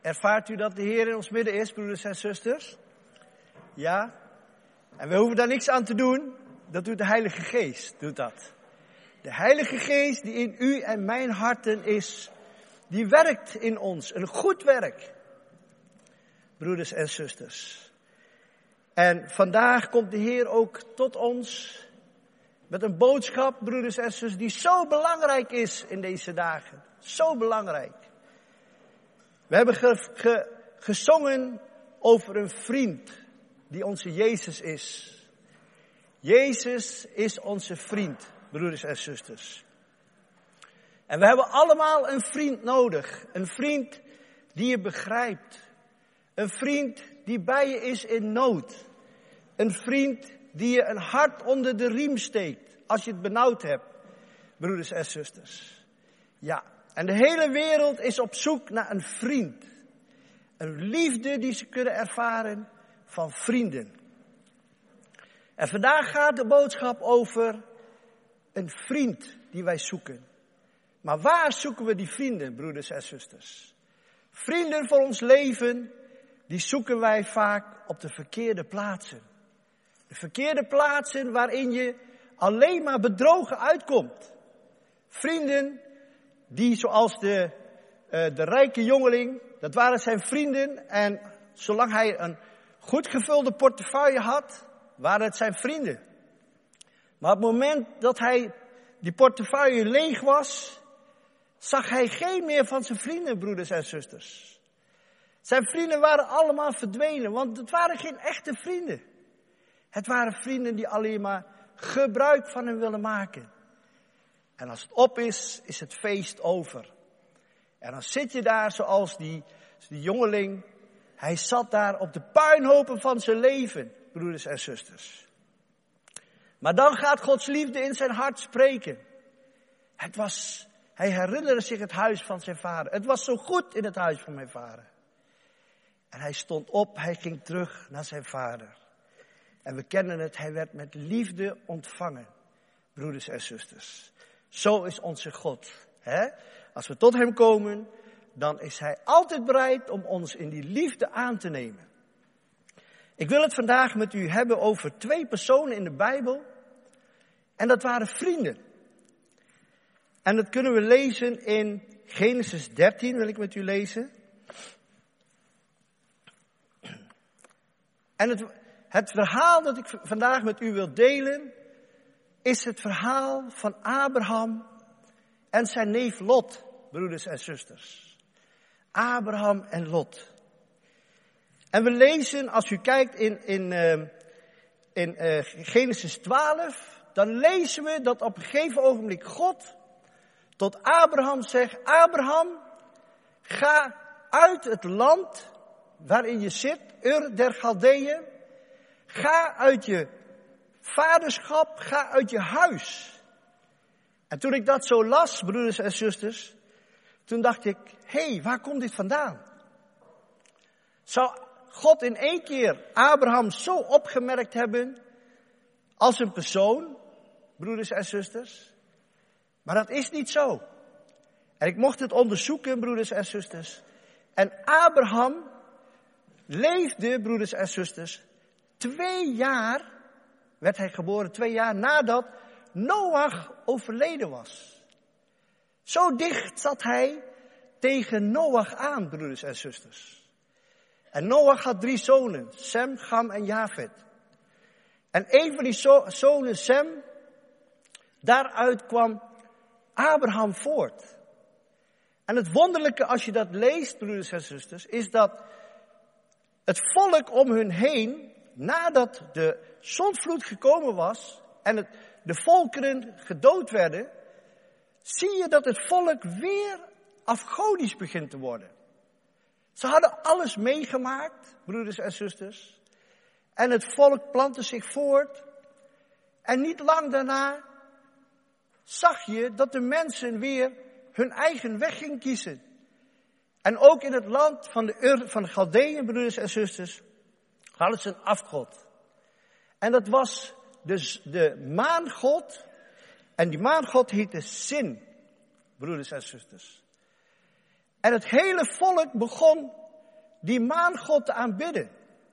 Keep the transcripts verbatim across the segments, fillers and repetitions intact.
Ervaart u dat de Heer in ons midden is, broeders en zusters? Ja? En we hoeven daar niks aan te doen. Dat doet de Heilige Geest, doet dat. De Heilige Geest die in u en mijn harten is, die werkt in ons. Een goed werk. Broeders en zusters. En vandaag komt de Heer ook tot ons met een boodschap, broeders en zusters, die zo belangrijk is in deze dagen. Zo belangrijk. We hebben ge, ge, gezongen over een vriend die onze Jezus is. Jezus is onze vriend, broeders en zusters. En we hebben allemaal een vriend nodig. Een vriend die je begrijpt. Een vriend die bij je is in nood. Een vriend die je een hart onder de riem steekt als je het benauwd hebt, broeders en zusters. Ja, en de hele wereld is op zoek naar een vriend. Een liefde die ze kunnen ervaren van vrienden. En vandaag gaat de boodschap over een vriend die wij zoeken. Maar waar zoeken we die vrienden, broeders en zusters? Vrienden voor ons leven, die zoeken wij vaak op de verkeerde plaatsen. De verkeerde plaatsen waarin je alleen maar bedrogen uitkomt. Vrienden die zoals de, uh, de rijke jongeling, dat waren zijn vrienden. En zolang hij een goed gevulde portefeuille had, waren het zijn vrienden. Maar op het moment dat hij die portefeuille leeg was, zag hij geen meer van zijn vrienden, broeders en zusters. Zijn vrienden waren allemaal verdwenen, want het waren geen echte vrienden. Het waren vrienden die alleen maar gebruik van hem willen maken. En als het op is, is het feest over. En dan zit je daar zoals die, die jongeling. Hij zat daar op de puinhopen van zijn leven, broeders en zusters. Maar dan gaat Gods liefde in zijn hart spreken. Het was, hij herinnerde zich het huis van zijn vader. Het was zo goed in het huis van mijn vader. En hij stond op, hij ging terug naar zijn vader. En we kennen het, hij werd met liefde ontvangen, broeders en zusters. Zo is onze God. Hè? Als we tot hem komen, dan is hij altijd bereid om ons in die liefde aan te nemen. Ik wil het vandaag met u hebben over twee personen in de Bijbel. En dat waren vrienden. En dat kunnen we lezen in Genesis dertien, wil ik met u lezen. En het, het verhaal dat ik vandaag met u wil delen, is het verhaal van Abraham en zijn neef Lot, broeders en zusters. Abraham en Lot. En we lezen, als u kijkt in, in, uh, in uh, Genesis twaalf, dan lezen we dat op een gegeven ogenblik God tot Abraham zegt: Abraham, ga uit het land waarin je zit, Ur der Chaldeeën. Ga uit je vaderschap, ga uit je huis. En toen ik dat zo las, broeders en zusters, toen dacht ik, hé, hey, waar komt dit vandaan? Zou God in één keer Abraham zo opgemerkt hebben als een persoon, broeders en zusters? Maar dat is niet zo. En ik mocht het onderzoeken, broeders en zusters. En Abraham leefde, broeders en zusters, twee jaar, werd hij geboren, twee jaar nadat Noach overleden was. Zo dicht zat hij tegen Noach aan, broeders en zusters. En Noach had drie zonen, Sem, Cham en Jafet. En een van die zo- zonen, Sem, daaruit kwam Abraham voort. En het wonderlijke als je dat leest, broeders en zusters, is dat het volk om hun heen, nadat de zondvloed gekomen was en het, de volkeren gedood werden, zie je dat het volk weer afgodisch begint te worden. Ze hadden alles meegemaakt, broeders en zusters. En het volk plantte zich voort. En niet lang daarna zag je dat de mensen weer hun eigen weg gingen kiezen. En ook in het land van de, Ur, van de Chaldeeën, broeders en zusters, hadden ze een afgod. En dat was dus de maangod. En die maangod heette Sin, broeders en zusters. En het hele volk begon die maangod te aanbidden.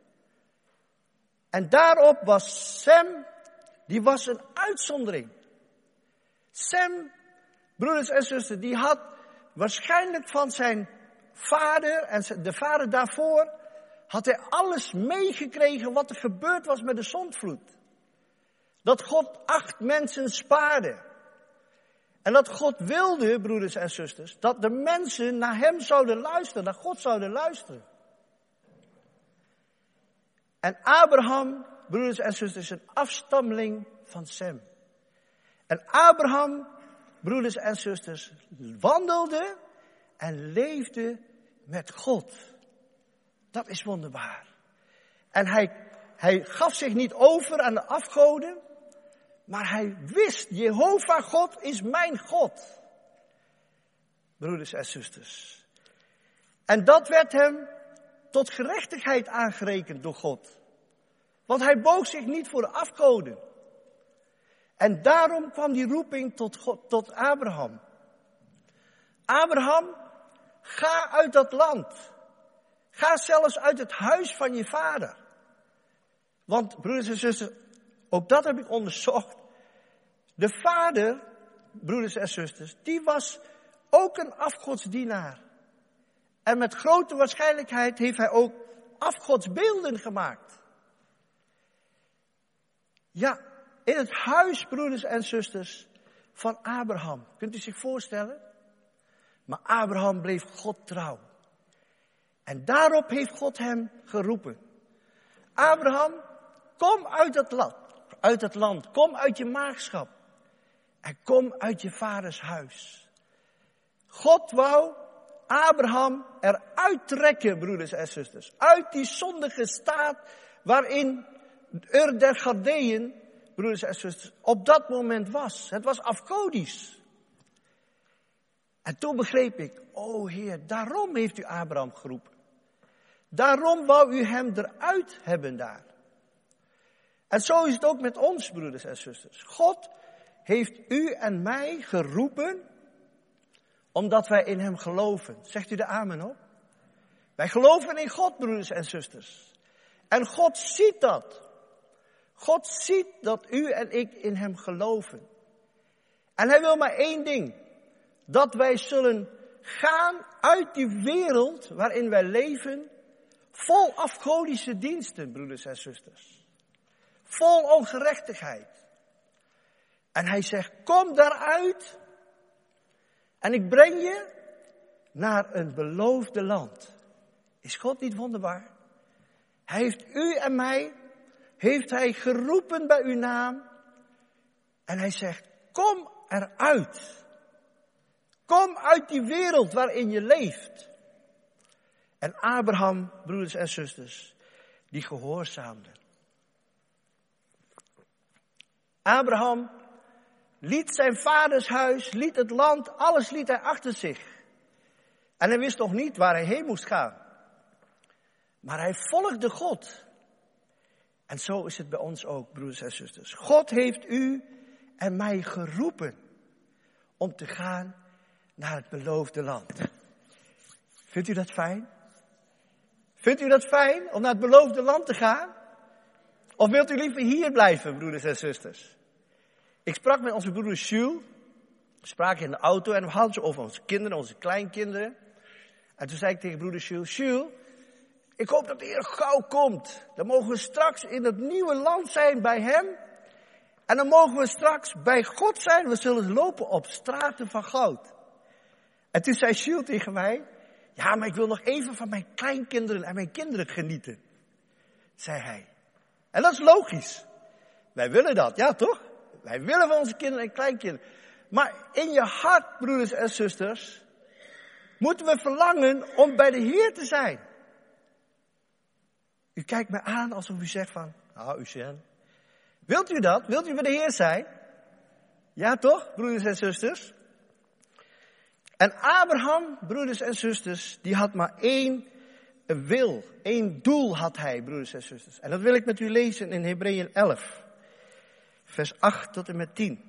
En daarop was Sem, die was een uitzondering. Sem, broeders en zusters, die had waarschijnlijk van zijn vader en de vader daarvoor, had hij alles meegekregen wat er gebeurd was met de zondvloed. Dat God acht mensen spaarde. En dat God wilde, broeders en zusters, dat de mensen naar hem zouden luisteren, naar God zouden luisteren. En Abraham, broeders en zusters, is een afstammeling van Sem. En Abraham, broeders en zusters, wandelde en leefde met God. Dat is wonderbaar. En hij, hij gaf zich niet over aan de afgoden, maar hij wist, Jehovah God is mijn God. Broeders en zusters. En dat werd hem tot gerechtigheid aangerekend door God. Want hij boog zich niet voor de afgoden. En daarom kwam die roeping tot, God, tot Abraham. Abraham, ga uit dat land. Ga zelfs uit het huis van je vader. Want, broeders en zusters, ook dat heb ik onderzocht. De vader, broeders en zusters, die was ook een afgodsdienaar. En met grote waarschijnlijkheid heeft hij ook afgodsbeelden gemaakt. Ja, in het huis, broeders en zusters, van Abraham. Kunt u zich voorstellen? Maar Abraham bleef God trouw. En daarop heeft God hem geroepen. Abraham, kom uit het land, uit het land. Kom uit je maagschap. En kom uit je vaders huis. God wou Abraham eruit trekken, broeders en zusters. Uit die zondige staat waarin Ur der Galdeën, broeders en zusters, op dat moment was. Het was afgodisch. En toen begreep ik, o Heer, daarom heeft u Abraham geroepen. Daarom wou u hem eruit hebben daar. En zo is het ook met ons, broeders en zusters. God heeft u en mij geroepen, omdat wij in hem geloven. Zegt u de amen op? Wij geloven in God, broeders en zusters. En God ziet dat. God ziet dat u en ik in hem geloven. En hij wil maar één ding. Dat wij zullen gaan uit die wereld waarin wij leven, vol afgodische diensten, broeders en zusters. Vol ongerechtigheid. En hij zegt, kom daaruit en ik breng je naar een beloofde land. Is God niet wonderbaar? Hij heeft u en mij, heeft hij geroepen bij uw naam. En hij zegt, kom eruit. Kom uit die wereld waarin je leeft. En Abraham, broeders en zusters, die gehoorzaamde. Abraham liet zijn vaders huis, liet het land, alles liet hij achter zich. En hij wist nog niet waar hij heen moest gaan. Maar hij volgde God. En zo is het bij ons ook, broeders en zusters. God heeft u en mij geroepen om te gaan naar het beloofde land. Vindt u dat fijn? Vindt u dat fijn om naar het beloofde land te gaan? Of wilt u liever hier blijven, broeders en zusters? Ik sprak met onze broeder Jules. We spraken in de auto en we hadden het over onze kinderen, onze kleinkinderen. En toen zei ik tegen broeder Jules, Jules, ik hoop dat de Heer gauw komt. Dan mogen we straks in het nieuwe land zijn bij hem. En dan mogen we straks bij God zijn. We zullen lopen op straten van goud. En toen zei Jules tegen mij, ja, maar ik wil nog even van mijn kleinkinderen en mijn kinderen genieten. Zei hij. En dat is logisch. Wij willen dat, ja toch? Wij willen van onze kinderen en kleinkinderen. Maar in je hart, broeders en zusters, moeten we verlangen om bij de Heer te zijn. U kijkt me aan alsof u zegt van, nou, Eugène, wilt u dat? Wilt u bij de Heer zijn? Ja toch, broeders en zusters? En Abraham, broeders en zusters, die had maar één wil, één doel had hij, broeders en zusters. En dat wil ik met u lezen in Hebreeën elf, vers acht tot en met tien.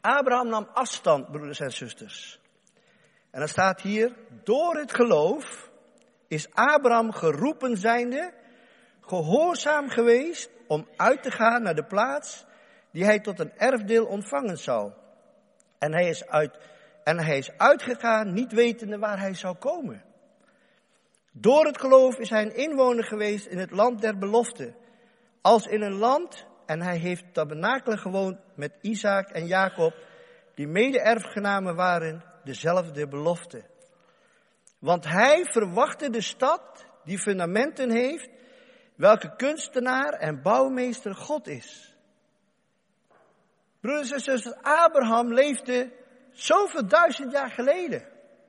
Abraham nam afstand, broeders en zusters. En dan staat hier, door het geloof is Abraham geroepen zijnde, gehoorzaam geweest om uit te gaan naar de plaats die hij tot een erfdeel ontvangen zou. En hij is, uit, en hij is uitgegaan, niet wetende waar hij zou komen. Door het geloof is hij een inwoner geweest in het land der belofte, als in een land, en hij heeft tabernakelen gewoond met Isaac en Jacob, die mede-erfgenamen waren, dezelfde belofte. Want hij verwachtte de stad die fundamenten heeft, welke kunstenaar en bouwmeester God is. Broeders en zusters, Abraham leefde zoveel duizend jaar geleden.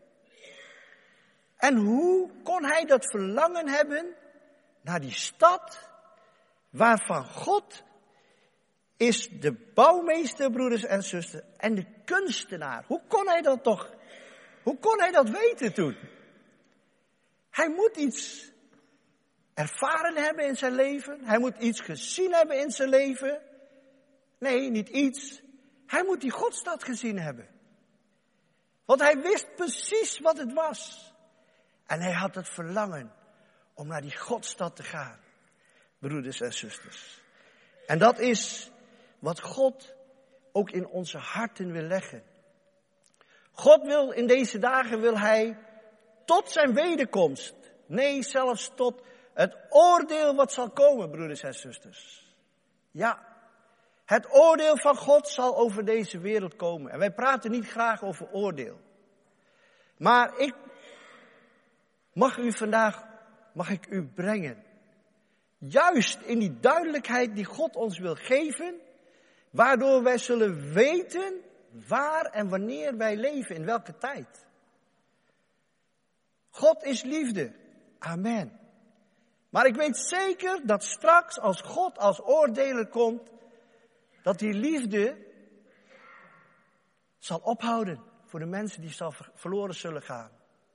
En hoe kon hij dat verlangen hebben naar die stad waarvan God is de bouwmeester, broeders en zusters, en de kunstenaar? Hoe kon hij dat toch, hoe kon hij dat weten toen? Hij moet iets ervaren hebben in zijn leven. Hij moet iets gezien hebben in zijn leven. Nee, niet iets. Hij moet die Godstad gezien hebben. Want hij wist precies wat het was. En hij had het verlangen om naar die Godstad te gaan. Broeders en zusters. En dat is wat God ook in onze harten wil leggen. God wil in deze dagen, wil hij tot zijn wederkomst. Nee, zelfs tot het oordeel wat zal komen, broeders en zusters. Ja, het oordeel van God zal over deze wereld komen. En wij praten niet graag over oordeel. Maar ik mag u vandaag, mag ik u brengen. Juist in die duidelijkheid die God ons wil geven. Waardoor wij zullen weten waar en wanneer wij leven, in welke tijd. God is liefde. Amen. Maar ik weet zeker dat straks als God als oordeler komt, dat die liefde zal ophouden voor de mensen die zal verloren zullen gaan.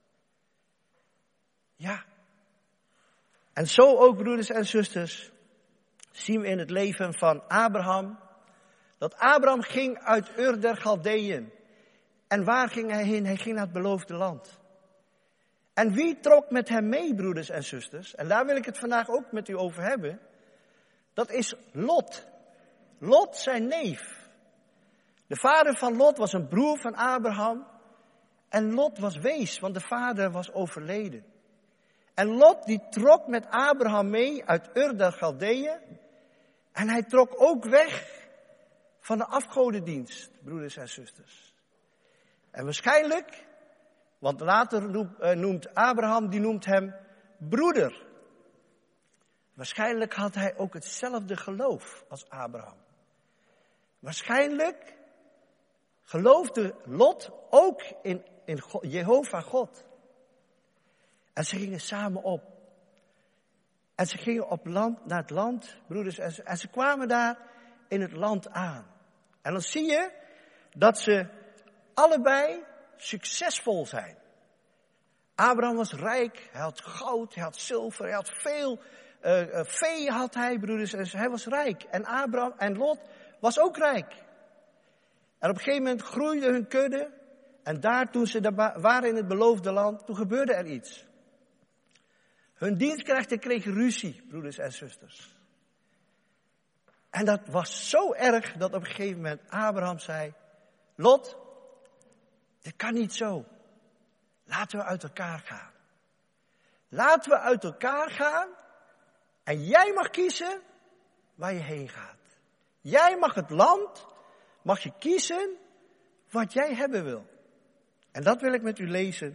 Ja. En zo ook, broeders en zusters, zien we in het leven van Abraham, dat Abraham ging uit Ur der Chaldeeën. En waar ging hij heen? Hij ging naar het beloofde land. En wie trok met hem mee, broeders en zusters? En daar wil ik het vandaag ook met u over hebben. Dat is Lot. Lot, zijn neef. De vader van Lot was een broer van Abraham. En Lot was wees, want de vader was overleden. En Lot die trok met Abraham mee uit Ur der Chaldeeën. En hij trok ook weg van de afgodendienst, broeders en zusters. En waarschijnlijk, want later noemt Abraham, die noemt hem broeder. Waarschijnlijk had hij ook hetzelfde geloof als Abraham. Waarschijnlijk geloofde Lot ook in, in God, Jehovah God. En ze gingen samen op. En ze gingen op land, naar het land, broeders, en ze, en ze kwamen daar in het land aan. En dan zie je dat ze allebei succesvol zijn. Abraham was rijk, hij had goud, hij had zilver, hij had veel uh, uh, vee had hij, broeders, en hij was rijk. En Abraham en Lot was ook rijk. En op een gegeven moment groeide hun kudde. En daar, toen ze daar waren in het beloofde land, toen gebeurde er iets. Hun dienstknechten kregen ruzie, broeders en zusters. En dat was zo erg dat op een gegeven moment Abraham zei: Lot, dit kan niet zo. Laten we uit elkaar gaan. Laten we uit elkaar gaan. En jij mag kiezen waar je heen gaat. Jij mag het land, mag je kiezen wat jij hebben wil. En dat wil ik met u lezen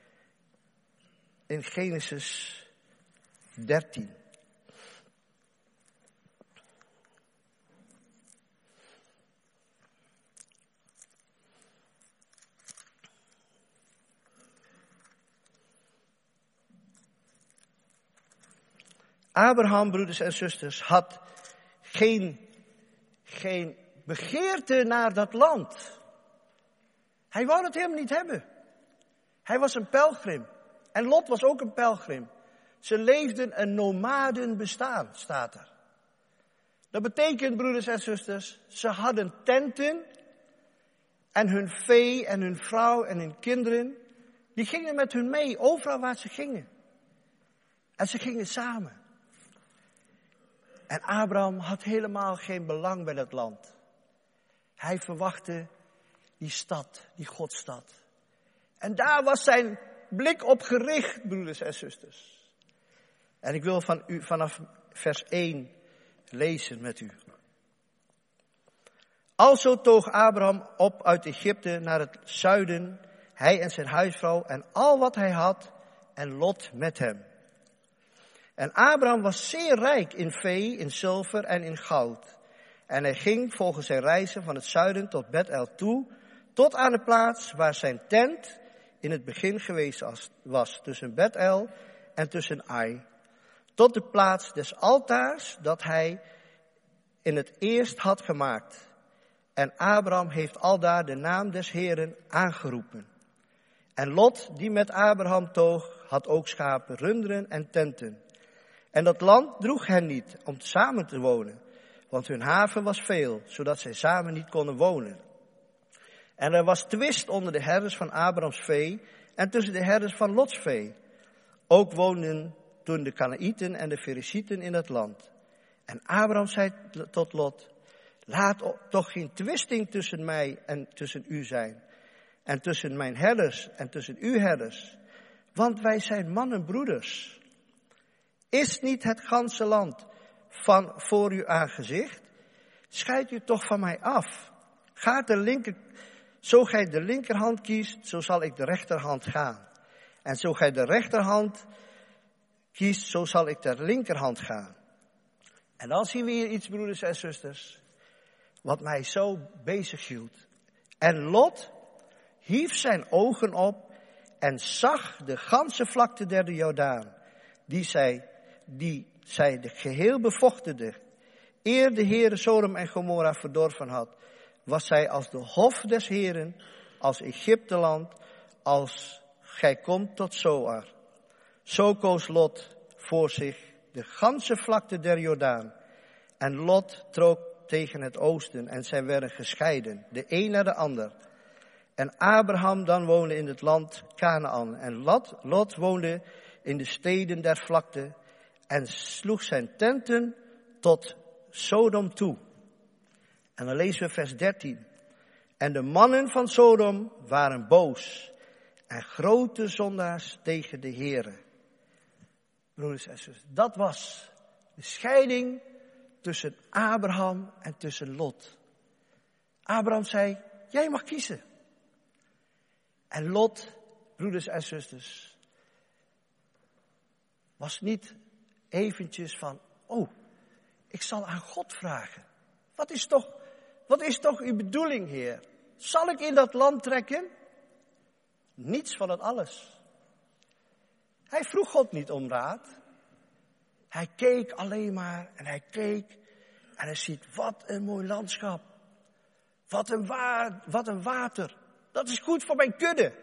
in Genesis dertien. Abraham, broeders en zusters, had geen, geen begeerte naar dat land. Hij wou het helemaal niet hebben. Hij was een pelgrim. En Lot was ook een pelgrim. Ze leefden een nomadenbestaan, staat er. Dat betekent, broeders en zusters, ze hadden tenten en hun vee en hun vrouw en hun kinderen, die gingen met hun mee, overal waar ze gingen. En ze gingen samen. En Abraham had helemaal geen belang bij dat land. Hij verwachtte die stad, die Godstad. En daar was zijn blik op gericht, broeders en zusters. En ik wil van u vanaf vers één lezen met u. Alzo toog Abraham op uit Egypte naar het zuiden, hij en zijn huisvrouw en al wat hij had, en Lot met hem. En Abraham was zeer rijk in vee, in zilver en in goud. En hij ging volgens zijn reizen van het zuiden tot Bethel toe, tot aan de plaats waar zijn tent in het begin geweest was, tussen Bethel en tussen Ai, tot de plaats des altaars dat hij in het eerst had gemaakt. En Abraham heeft aldaar de naam des Heeren aangeroepen. En Lot, die met Abraham toog, had ook schapen, runderen en tenten. En dat land droeg hen niet om samen te wonen, want hun haven was veel, zodat zij samen niet konden wonen. En er was twist onder de herders van Abrahams vee en tussen de herders van Lots vee. Ook woonden toen de Kanaïten en de Fericieten in het land. En Abraham zei tot Lot, laat toch geen twisting tussen mij en tussen u zijn, en tussen mijn herders en tussen uw herders, want wij zijn mannenbroeders. Is niet het ganse land van voor uw aangezicht? Scheid u toch van mij af. Ga de linker, zo gij de linkerhand kiest, zo zal ik de rechterhand gaan. En zo gij de rechterhand kiest, zo zal ik de linkerhand gaan. En dan zien we hier iets, broeders en zusters, wat mij zo bezig hield. En Lot hief zijn ogen op en zag de ganse vlakte der de Jordaan, die zij, die zij de geheel bevochtigde. Eer de Heere Sodom en Gomorra verdorven had, was zij als de hof des Heeren, als Egypteland, als gij komt tot Zoar. Zo koos Lot voor zich de ganse vlakte der Jordaan. En Lot trok tegen het oosten en zij werden gescheiden, de een naar de ander. En Abraham dan woonde in het land Kanaan. En Lot, Lot woonde in de steden der vlakte en sloeg zijn tenten tot Sodom toe. En dan lezen we vers dertien. En de mannen van Sodom waren boos en grote zondaars tegen de Heere. Broeders en zusters, dat was de scheiding tussen Abraham en tussen Lot. Abraham zei, jij mag kiezen. En Lot, broeders en zusters, was niet eventjes van, oh, ik zal aan God vragen. Wat is toch, wat is toch uw bedoeling, Heer? Zal ik in dat land trekken? Niets van het alles. Hij vroeg God niet om raad. Hij keek alleen maar en hij keek en hij ziet, wat een mooi landschap. Wat een, wa- wat een water. Dat is goed voor mijn kudde.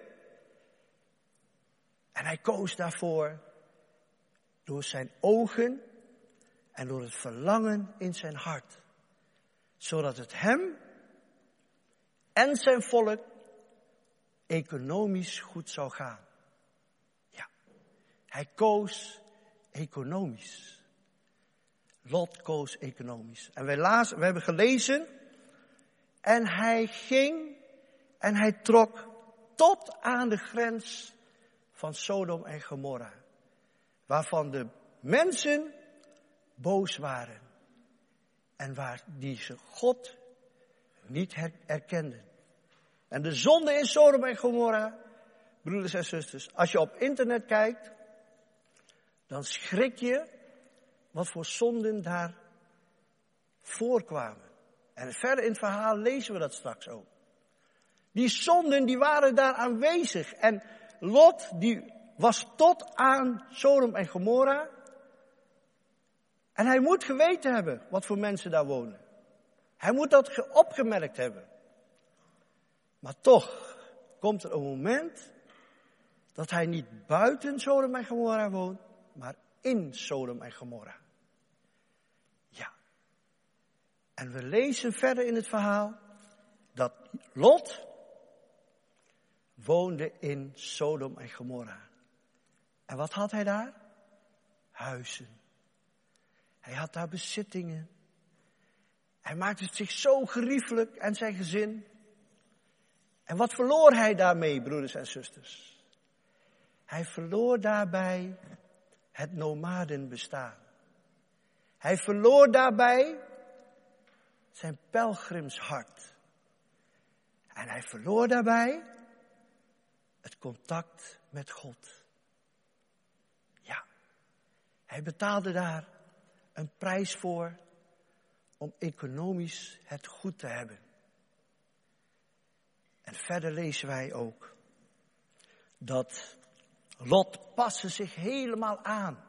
En hij koos daarvoor door zijn ogen en door het verlangen in zijn hart. Zodat het hem en zijn volk economisch goed zou gaan. Ja, hij koos economisch. Lot koos economisch. En wij, lazen, wij hebben gelezen. En hij ging en hij trok tot aan de grens van Sodom en Gomorra. Waarvan de mensen boos waren. En waar die ze God niet herkenden. En de zonde in Sodom en Gomorra, broeders en zusters, als je op internet kijkt, dan schrik je wat voor zonden daar voorkwamen. En verder in het verhaal lezen we dat straks ook. Die zonden die waren daar aanwezig. En Lot die was tot aan Sodom en Gomorra. En hij moet geweten hebben wat voor mensen daar wonen. Hij moet dat opgemerkt hebben. Maar toch komt er een moment dat hij niet buiten Sodom en Gomorra woont, maar in Sodom en Gomorra. Ja. En we lezen verder in het verhaal dat Lot woonde in Sodom en Gomorra. En wat had hij daar? Huizen. Hij had daar bezittingen. Hij maakte het zich zo geriefelijk en zijn gezin. En wat verloor hij daarmee, broeders en zusters? Hij verloor daarbij het nomadenbestaan. Hij verloor daarbij zijn pelgrimshart. En hij verloor daarbij het contact met God. Ja, hij betaalde daar een prijs voor om economisch het goed te hebben. En verder lezen wij ook dat Lot paste zich helemaal aan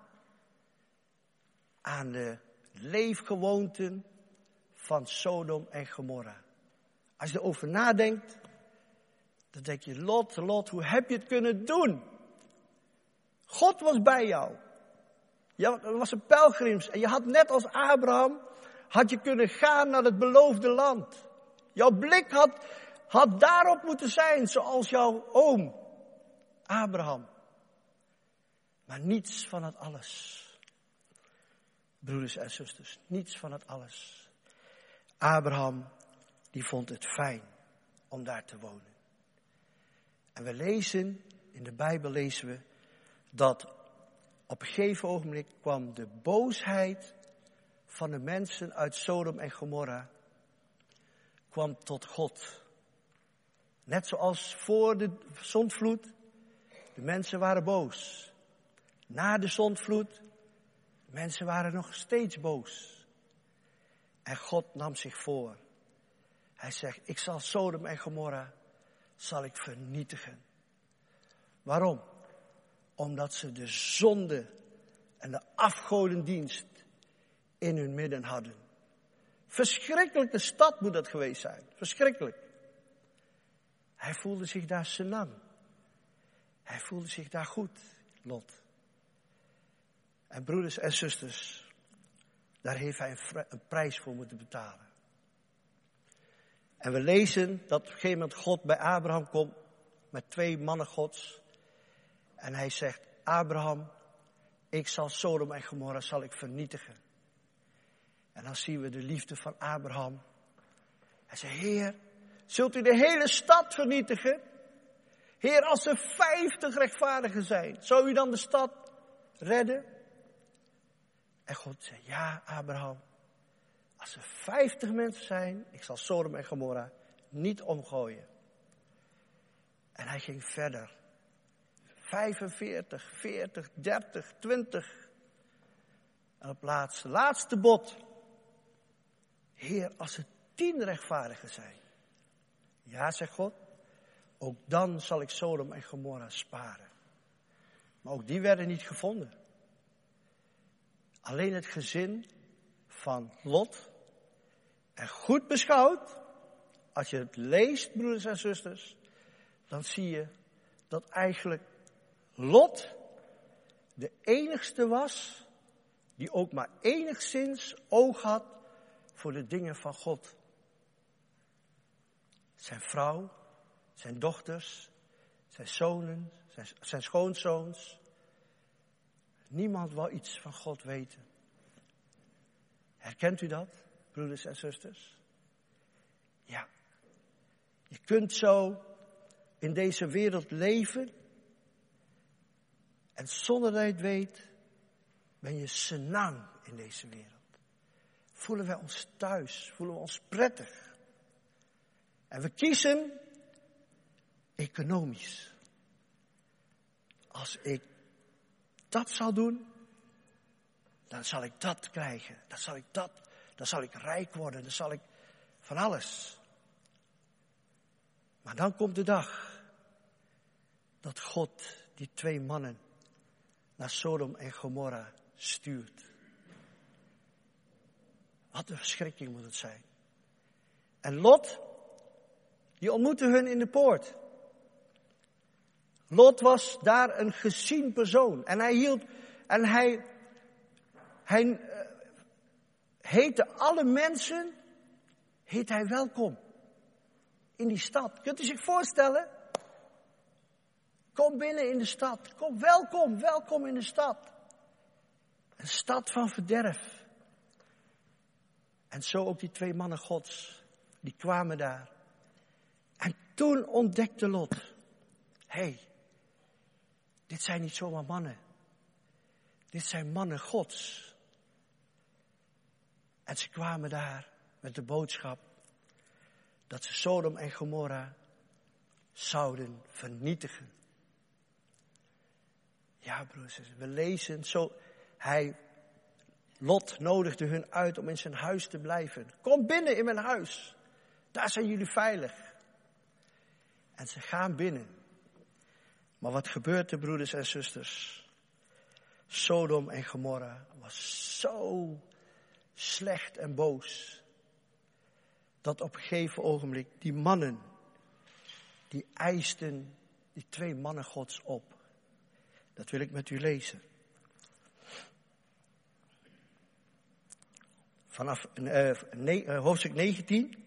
aan de leefgewoonten van Sodom en Gomorra. Als je erover nadenkt, dan denk je, Lot, Lot, hoe heb je het kunnen doen? God was bij jou. Je was een pelgrims en je had net als Abraham, had je kunnen gaan naar het beloofde land. Jouw blik had, had daarop moeten zijn, zoals jouw oom, Abraham. Maar niets van het alles. Broeders en zusters, niets van het alles. Abraham, die vond het fijn om daar te wonen. En we lezen, in de Bijbel lezen we, dat op een gegeven ogenblik kwam de boosheid van de mensen uit Sodom en Gomorra, kwam tot God. Net zoals voor de zondvloed, de mensen waren boos. Na de zondvloed, de mensen waren nog steeds boos. En God nam zich voor. Hij zegt, ik zal Sodom en Gomorra, zal ik vernietigen. Waarom? Omdat ze de zonde en de afgodendienst in hun midden hadden. Verschrikkelijke stad moet dat geweest zijn. Verschrikkelijk. Hij voelde zich daar senang. Hij voelde zich daar goed, Lot. En broeders en zusters, daar heeft hij een, een prijs voor moeten betalen. En we lezen dat op een gegeven moment God bij Abraham komt met twee mannen Gods. En hij zegt, Abraham, ik zal Sodom en Gomorra zal ik vernietigen. En dan zien we de liefde van Abraham. Hij zegt, Heer, zult u de hele stad vernietigen? Heer, als er vijftig rechtvaardigen zijn, zou u dan de stad redden? En God zei, ja, Abraham, als er vijftig mensen zijn, ik zal Sodom en Gomorra niet omgooien. En hij ging verder. vijfenveertig, veertig, dertig, twintig. En op laatste, laatste bod. Heer, als er tien rechtvaardigen zijn. Ja, zegt God, ook dan zal ik Sodom en Gomorra sparen. Maar ook die werden niet gevonden. Alleen het gezin van Lot. En goed beschouwd, als je het leest, broeders en zusters, dan zie je dat eigenlijk Lot de enigste was die ook maar enigszins oog had voor de dingen van God. Zijn vrouw, zijn dochters, zijn zonen, zijn, zijn schoonzoons. Niemand wou iets van God weten. Herkent u dat, broeders en zusters? Ja. Je kunt zo in deze wereld leven. En zonder dat je het weet, ben je senang in deze wereld. Voelen wij ons thuis, voelen we ons prettig. En we kiezen economisch. Als ik dat zal doen, dan zal ik dat krijgen. Dan zal ik dat, dan zal ik rijk worden, dan zal ik van alles. Maar dan komt de dag dat God die twee mannen naar Sodom en Gomorra stuurt. Wat een verschrikking moet het zijn. En Lot, die ontmoette hun in de poort. Lot was daar een gezien persoon. En hij hield, en hij, hij uh, heette alle mensen, heet hij welkom. In die stad. Kunt u zich voorstellen? Kom binnen in de stad. Kom, welkom, welkom in de stad. Een stad van verderf. En zo ook die twee mannen Gods. Die kwamen daar. En toen ontdekte Lot. Hé, hey, dit zijn niet zomaar mannen. Dit zijn mannen Gods. En ze kwamen daar met de boodschap dat ze Sodom en Gomorra zouden vernietigen. Ja, broers, we lezen zo. Hij, Lot nodigde hun uit om in zijn huis te blijven. Kom binnen in mijn huis. Daar zijn jullie veilig. En ze gaan binnen. Maar wat gebeurt er, broeders en zusters? Sodom en Gomorra was zo slecht en boos. Dat op een gegeven ogenblik die mannen, die eisten die twee mannen Gods op. Dat wil ik met u lezen. Vanaf uh, ne- uh, hoofdstuk negentien.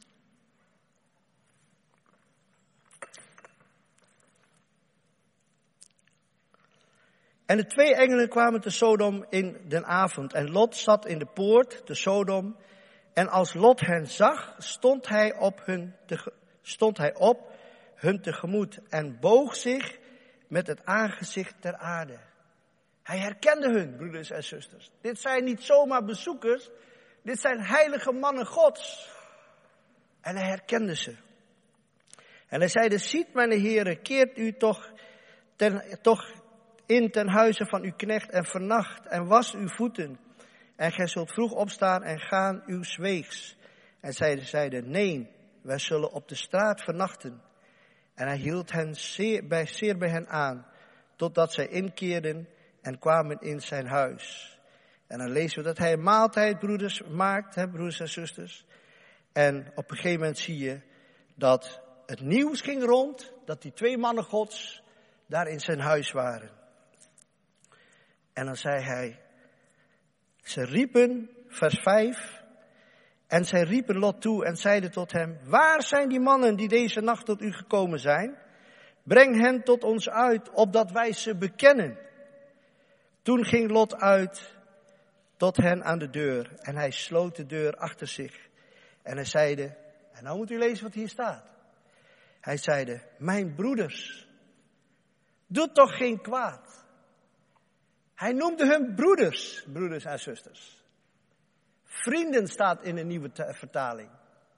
En de twee engelen kwamen te Sodom in den avond. En Lot zat in de poort te Sodom. En als Lot hen zag, stond hij op hun, te, stond hij op hun tegemoet. En boog zich met het aangezicht ter aarde. Hij herkende hun, broeders en zusters. Dit zijn niet zomaar bezoekers. Dit zijn heilige mannen Gods. En hij herkende ze. En hij zeide, ziet mijn Heere, keert u toch, ten, toch in ten huize van uw knecht en vernacht en was uw voeten. En gij zult vroeg opstaan en gaan uw weegs. En zij zeiden, nee, wij zullen op de straat vernachten. En hij hield hen zeer bij, zeer bij hen aan, totdat zij inkeerden en kwamen in zijn huis. En dan lezen we dat hij een maaltijd, broeders, maakt, hè, broeders en zusters. En op een gegeven moment zie je dat het nieuws ging rond, dat die twee mannen Gods daar in zijn huis waren. En dan zei hij, ze riepen, vers vijf, en zij riepen Lot toe en zeiden tot hem, waar zijn die mannen die deze nacht tot u gekomen zijn? Breng hen tot ons uit, opdat wij ze bekennen. Toen ging Lot uit tot hen aan de deur en hij sloot de deur achter zich. En hij zeide, en nou moet u lezen wat hier staat. Hij zeide, mijn broeders, doe toch geen kwaad. Hij noemde hun broeders, broeders en zusters. Vrienden staat in een nieuwe te- vertaling.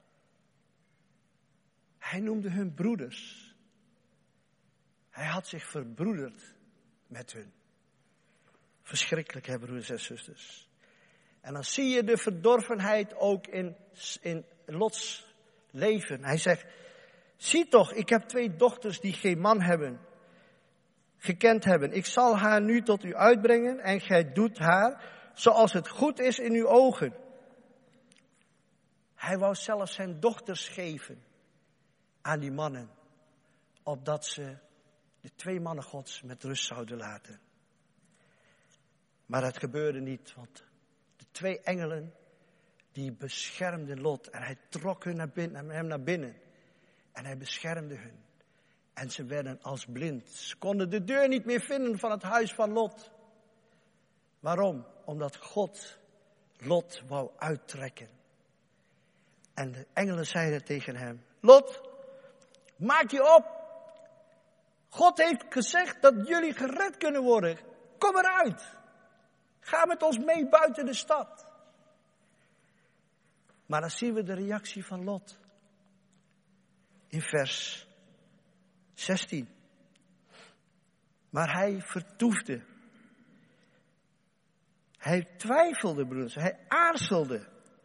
Hij noemde hun broeders. Hij had zich verbroederd met hun. Verschrikkelijk, hè, broeders en zusters. En dan zie je de verdorvenheid ook in, in Lots leven. Hij zegt, zie toch, ik heb twee dochters die geen man hebben, gekend hebben. Ik zal haar nu tot u uitbrengen en gij doet haar zoals het goed is in uw ogen. Hij wou zelfs zijn dochters geven aan die mannen, opdat ze de twee mannen Gods met rust zouden laten. Maar dat gebeurde niet, want de twee engelen, die beschermden Lot. En hij trok hun naar binnen, hem naar binnen. En hij beschermde hun. En ze werden als blind. Ze konden de deur niet meer vinden van het huis van Lot. Waarom? Omdat God Lot wou uittrekken. En de engelen zeiden tegen hem, Lot, maak je op. God heeft gezegd dat jullie gered kunnen worden. Kom eruit. Ga met ons mee buiten de stad. Maar dan zien we de reactie van Lot. In vers zestien. Maar hij vertoefde. Hij twijfelde, broeders. Hij aarzelde.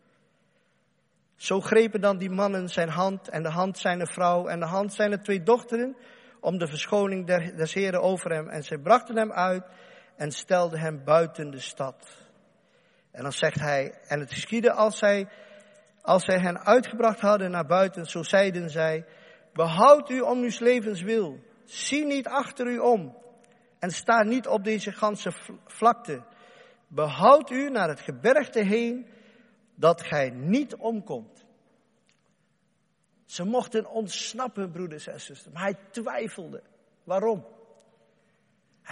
Zo grepen dan die mannen zijn hand en de hand zijn vrouw en de hand zijn twee dochteren om de verschoning der, des Heren over hem. En zij brachten hem uit en stelden hem buiten de stad. En dan zegt hij, en het geschiedde als zij, als zij hen uitgebracht hadden naar buiten, zo zeiden zij, behoud u om uw levens wil. Zie niet achter u om en sta niet op deze ganse vlakte. Behoud u naar het gebergte heen, dat gij niet omkomt. Ze mochten ontsnappen, broeders en zusters, maar hij twijfelde. Waarom?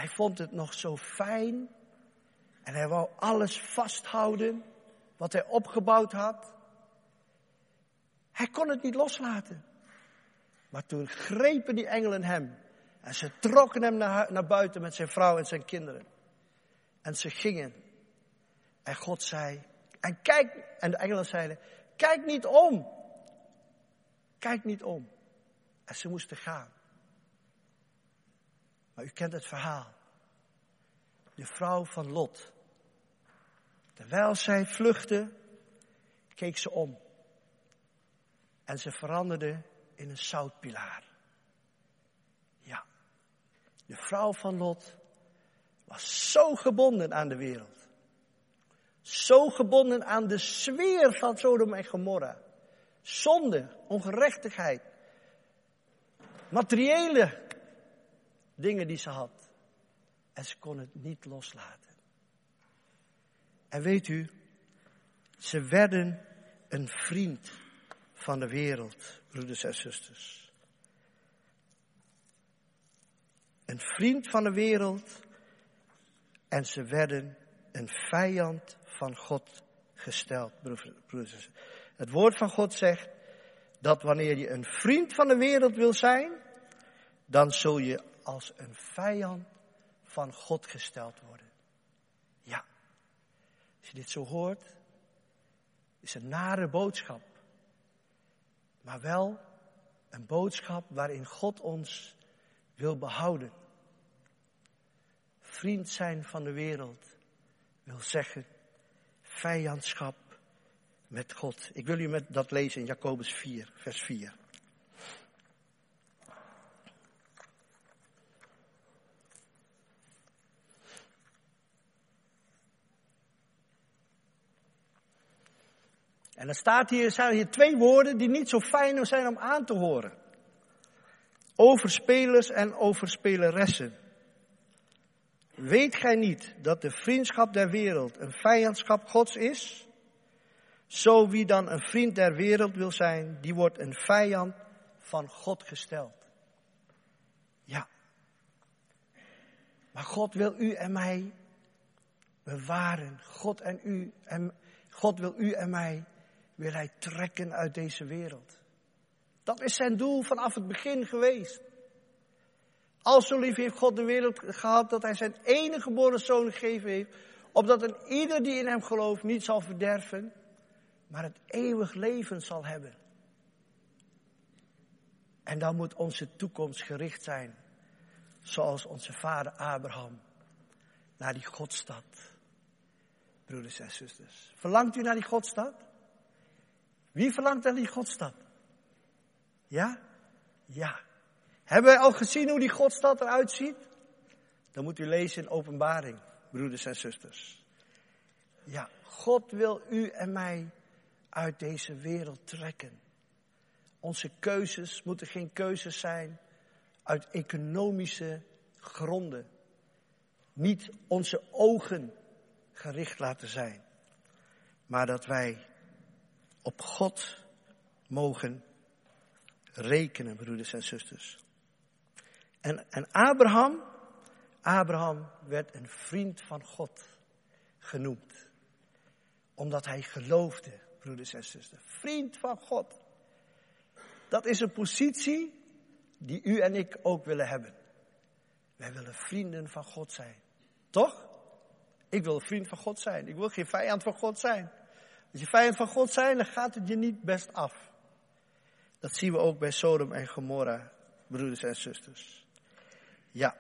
Hij vond het nog zo fijn. En hij wou alles vasthouden wat hij opgebouwd had. Hij kon het niet loslaten. Maar toen grepen die engelen hem. En ze trokken hem naar, naar buiten met zijn vrouw en zijn kinderen. En ze gingen. En God zei, en kijk, en de engelen zeiden, kijk niet om. Kijk niet om. En ze moesten gaan. Maar u kent het verhaal. De vrouw van Lot. Terwijl zij vluchtte, keek ze om. En ze veranderde in een zoutpilaar. Ja. De vrouw van Lot was zo gebonden aan de wereld. Zo gebonden aan de sfeer van Sodom en Gomorra. Zonde, ongerechtigheid. Materiële dingen die ze had. En ze kon het niet loslaten. En weet u, ze werden een vriend van de wereld, broeders en zusters. Een vriend van de wereld en ze werden een vijand van God gesteld, broeders en zusters. Het woord van God zegt dat wanneer je een vriend van de wereld wil zijn, dan zul je als een vijand van God gesteld worden. Ja, als je dit zo hoort, is een nare boodschap. Maar wel een boodschap waarin God ons wil behouden. Vriend zijn van de wereld wil zeggen vijandschap met God. Ik wil u met dat lezen in Jacobus vier, vers vier. En er staat hier, zijn hier twee woorden die niet zo fijn zijn om aan te horen. Overspelers en overspeleressen. Weet gij niet dat de vriendschap der wereld een vijandschap Gods is? Zo wie dan een vriend der wereld wil zijn, die wordt een vijand van God gesteld. Ja. Maar God wil u en mij bewaren. God en u en God wil u en mij wil hij trekken uit deze wereld. Dat is zijn doel vanaf het begin geweest. Al zo lief heeft God de wereld gehad dat hij zijn enige geboren zoon gegeven heeft, opdat een ieder die in hem gelooft niet zal verderven, maar het eeuwig leven zal hebben. En dan moet onze toekomst gericht zijn, zoals onze vader Abraham, naar die Godstad. Broeders en zusters, verlangt u naar die Godstad? Wie verlangt naar die Godstad? Ja? Ja. Hebben wij al gezien hoe die Godstad eruit ziet? Dan moet u lezen in Openbaring, broeders en zusters. Ja, God wil u en mij uit deze wereld trekken. Onze keuzes moeten geen keuzes zijn uit economische gronden. Niet onze ogen gericht laten zijn, maar dat wij op God mogen rekenen, broeders en zusters. En, en Abraham, Abraham werd een vriend van God genoemd. Omdat hij geloofde, broeders en zusters. Vriend van God. Dat is een positie die u en ik ook willen hebben. Wij willen vrienden van God zijn. Toch? Ik wil een vriend van God zijn. Ik wil geen vijand van God zijn. Als je vijand van God zijn, dan gaat het je niet best af. Dat zien we ook bij Sodom en Gomorra, broeders en zusters. Ja.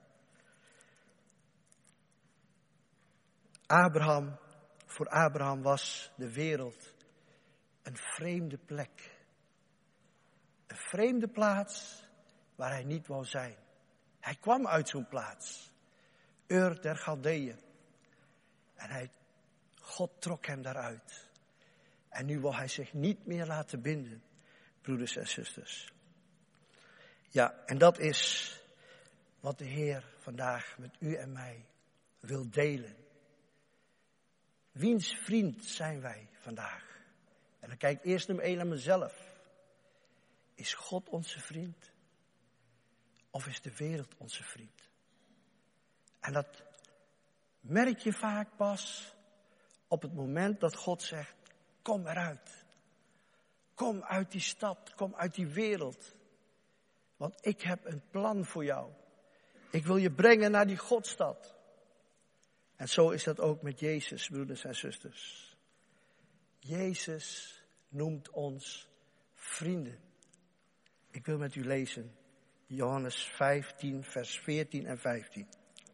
Abraham, voor Abraham was de wereld een vreemde plek. Een vreemde plaats waar hij niet wou zijn. Hij kwam uit zo'n plaats. Ur der Galdeeën. En hij, God trok hem daaruit. En nu wil hij zich niet meer laten binden, broeders en zusters. Ja, en dat is wat de Heer vandaag met u en mij wil delen. Wiens vriend zijn wij vandaag? En dan kijk ik eerst nummer één naar mezelf. Is God onze vriend? Of is de wereld onze vriend? En dat merk je vaak pas op het moment dat God zegt, kom eruit. Kom uit die stad, kom uit die wereld. Want ik heb een plan voor jou. Ik wil je brengen naar die Godstad. En zo is dat ook met Jezus, broeders en zusters. Jezus noemt ons vrienden. Ik wil met u lezen Johannes vijftien, vers veertien en vijftien.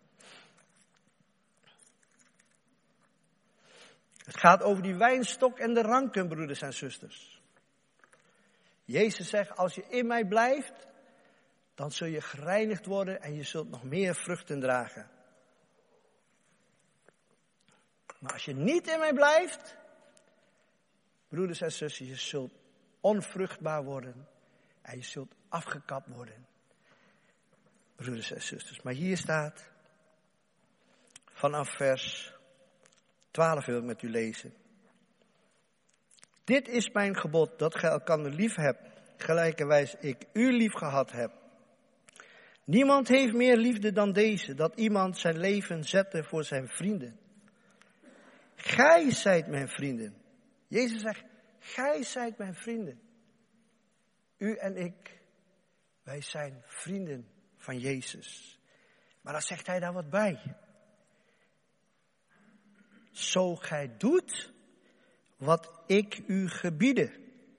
Het gaat over die wijnstok en de ranken, broeders en zusters. Jezus zegt, als je in mij blijft, dan zul je gereinigd worden en je zult nog meer vruchten dragen. Maar als je niet in mij blijft, broeders en zusters, je zult onvruchtbaar worden en je zult afgekapt worden. Broeders en zusters, maar hier staat, vanaf vers twaalf wil ik met u lezen. Dit is mijn gebod, dat gij elkander lief hebt, gelijkerwijs ik u lief gehad heb. Niemand heeft meer liefde dan deze, dat iemand zijn leven zette voor zijn vrienden. Gij zijt mijn vrienden. Jezus zegt, gij zijt mijn vrienden. U en ik, wij zijn vrienden van Jezus. Maar dan zegt hij daar wat bij. Zo gij doet wat ik u gebiede.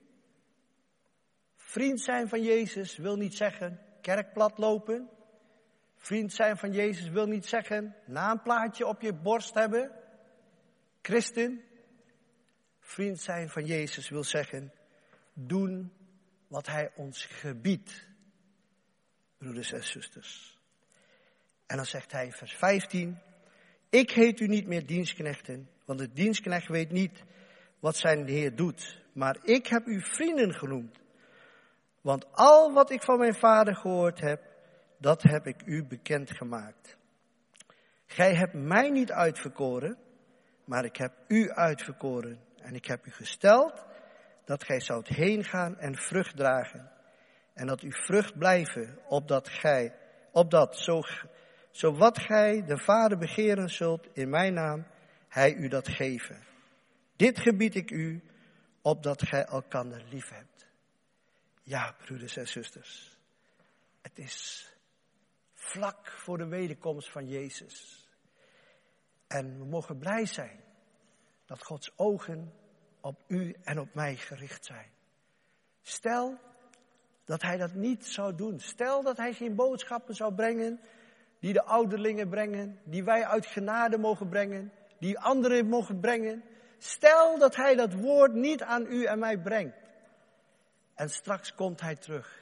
Vriend zijn van Jezus wil niet zeggen kerkplat lopen. Vriend zijn van Jezus wil niet zeggen naamplaatje op je borst hebben. Christen. Vriend zijn van Jezus wil zeggen doen wat hij ons gebiedt. Broeders en zusters. En dan zegt hij in vers vijftien. Ik heet u niet meer dienstknechten, want de dienstknecht weet niet wat zijn Heer doet. Maar ik heb u vrienden genoemd. Want al wat ik van mijn Vader gehoord heb, dat heb ik u bekendgemaakt. Gij hebt mij niet uitverkoren, maar ik heb u uitverkoren. En ik heb u gesteld dat gij zoudt heen gaan en vrucht dragen. En dat uw vrucht blijven, opdat gij, opdat zo, zo wat gij de Vader begeren zult in mijn naam, hij u dat geven. Dit gebied ik u, opdat gij elkander lief hebt. Ja, broeders en zusters. Het is vlak voor de wederkomst van Jezus. En we mogen blij zijn dat Gods ogen op u en op mij gericht zijn. Stel dat hij dat niet zou doen. Stel dat hij geen boodschappen zou brengen die de ouderlingen brengen, die wij uit genade mogen brengen, die anderen mogen brengen. Stel dat hij dat woord niet aan u en mij brengt. En straks komt hij terug.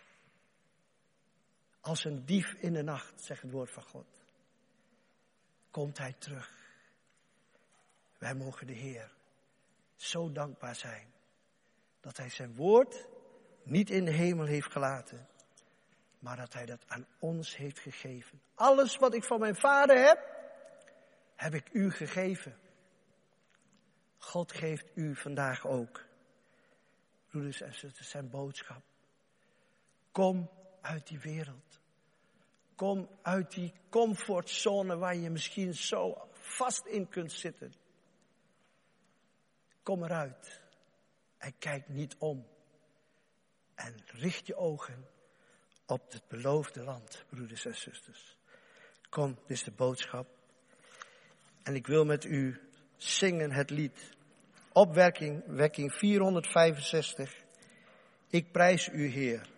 Als een dief in de nacht, zegt het woord van God. Komt hij terug. Wij mogen de Heer zo dankbaar zijn. Dat hij zijn woord niet in de hemel heeft gelaten. Maar dat hij dat aan ons heeft gegeven. Alles wat ik van mijn Vader heb, heb ik u gegeven. God geeft u vandaag ook. Broeders en zusters, zijn boodschap. Kom uit die wereld. Kom uit die comfortzone waar je misschien zo vast in kunt zitten. Kom eruit en kijk niet om. En richt je ogen op het beloofde land, broeders en zusters. Kom, dit is de boodschap. En ik wil met u zingen het lied. Opwekking, wekking vierhonderdvijfenzestig. Ik prijs u, Heer.